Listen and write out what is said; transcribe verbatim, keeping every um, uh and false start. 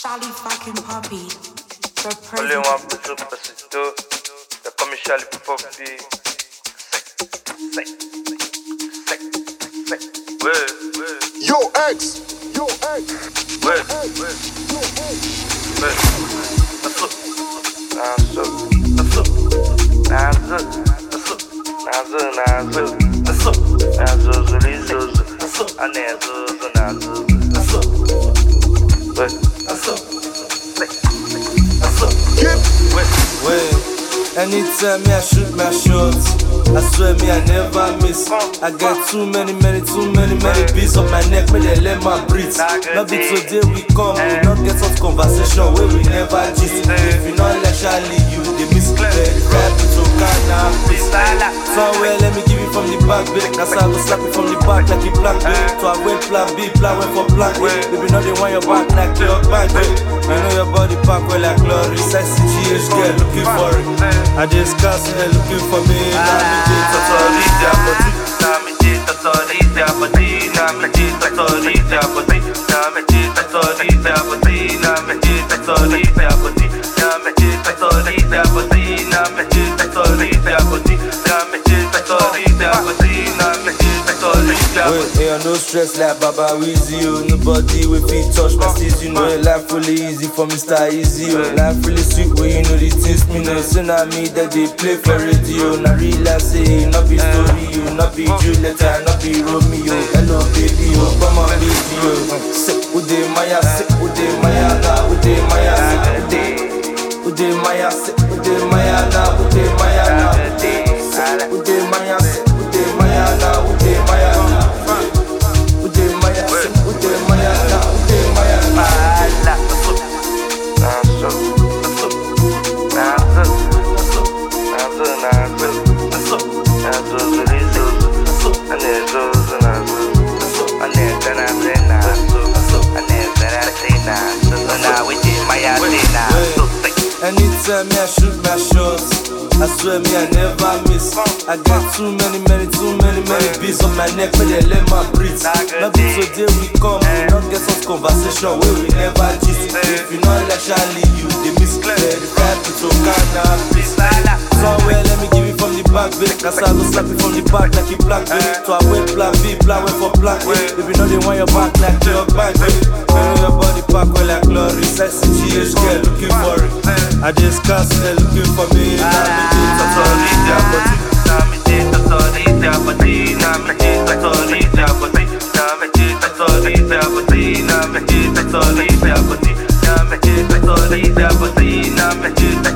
Charlie fucking Puppy. The Only one person passe tout. T'as comme Charlie Puppy. Sec, sec, sec, sec. Ouais, ouais. Yo ex, yo ex. Ouais, ouais, ouais. Nazo, nazo, nazo, nazo, nazo, nazo, nazo, nazo, nazo, nazo, nazo, nazo, nazo, ouais, nazo, nazo, ouais, ouais. Anytime me I shoot my shots, I swear me I never miss. I got too many, many, too many, many beats on my neck, me they let my breathe. Not be today we come, we not get such conversation where we never gist. If you not like Charlie, you they miss. Very rap to cannabis. Somewhere let me give it from the back, babe. That's how I go slap it from the back like a black, babe. So I went plan B, plan went for plan A. Baby, now they want your back like your back, babe. You know your body pack well like glory. Sexy G H girl looking for it. I just cast it, they looking for me. Now me just authority, body. now me just authority, body. Now me just authority, body. Now me just authority, body. Now me just authority, body. Now me just authority, body. Now me just authority, body. Now me just authority, body. Now me just authority, Wait, ain't no stress like Baba Weezy, oh. Nobody with feet touch my seas, you know. Life really easy for Mister Easy, oh. Life really sweet where you know the things me know. So now me that they play for radio. Now real I say, not be story, oh. Not be Julieta, not be Romeo. Hello baby, oh, come on baby, oh. Sick ude Maya, sick ude Maya, na ude Maya, sick ude Maya, sick ude Maya, na ude Maya, na sick ude Maya, sick ude Maya, na ude Maya, na ude Maya, sick ude Maya, na ude Maya, na. nazo, nazo, nazo, nazo, nazo, nazo, nazo, nazo, nazo, nazo, nazo, I never nazo, nazo, I never nazo, nazo, now we did my nazo. Anytime me I shoot my shots, I swear me I never miss. I got too many, many, too many, many beats on my neck, but they let my breathe. Not be today we come, we not get some conversation where we never gist. If you not like Charlie, you they miss. Very rap to cannabis. Somewhere let me give it from the back, babe. Cause I go slap it from the back like a black, babe. So I went plan B, plan went for plan A. Baby, now they want your back like your back, babe. You know your body pack well like glory. Sexy G H girl looking for it. I just cast it, they looking for me. Now me just authority, body. Now me just authority, body. Now me just authority, body. Now me just authority, body. Now me just authority, body. Now me just authority, body. Now me just